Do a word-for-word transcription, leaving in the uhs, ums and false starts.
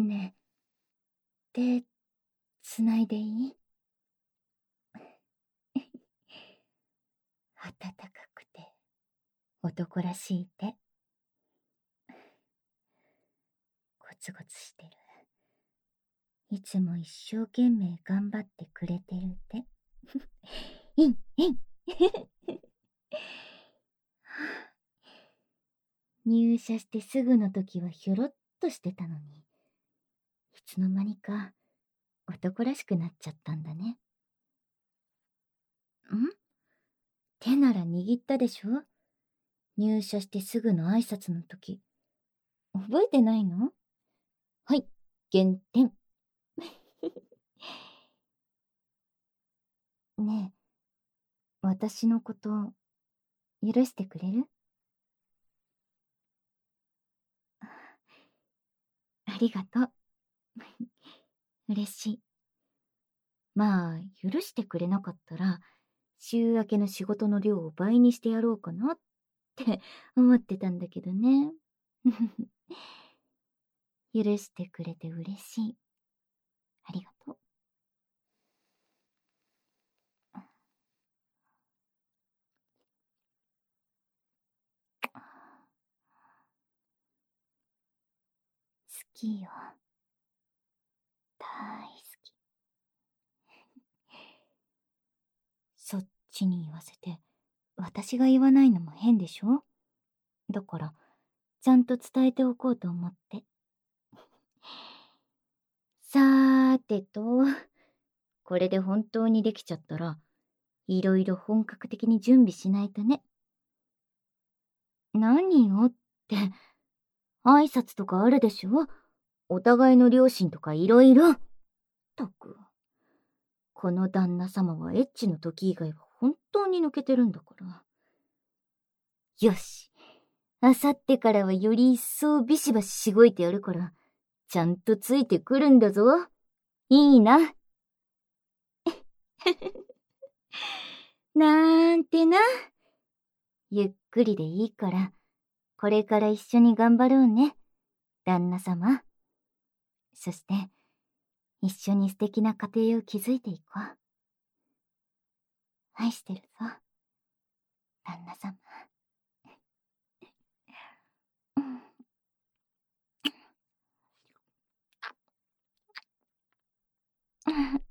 ねえ、手、つないでいい？暖かくて、男らしい手。ゴツゴツしてる。いつも一生懸命頑張ってくれてる手。いん、いん。入社してすぐの時はひょろっとしてたのに、いつの間にか男らしくなっちゃったんだね。ん？手なら握ったでしょ？入社してすぐの挨拶の時。覚えてないの？はい、減点。ねえ、私のこと、許してくれる？ありがとう。嬉しい。まあ、許してくれなかったら、週明けの仕事の量を倍にしてやろうかなって思ってたんだけどね。許してくれて嬉しい。ありがとう。好きよ。大好き。そっちに言わせて、私が言わないのも変でしょ？だから、ちゃんと伝えておこうと思って。さーてと、これで本当にできちゃったら、いろいろ本格的に準備しないとね。何よって、挨拶とかあるでしょ？お互いの両親とかいろいろ。ったく。この旦那様はエッチの時以外は本当に抜けてるんだから。よし。あさってからはより一層ビシバシしごいてやるから、ちゃんとついてくるんだぞ。いいな。なんてな。ゆっくりでいいから、これから一緒に頑張ろうね、旦那様。そして、一緒に素敵な家庭を築いていこう。愛してるぞ、旦那様。うん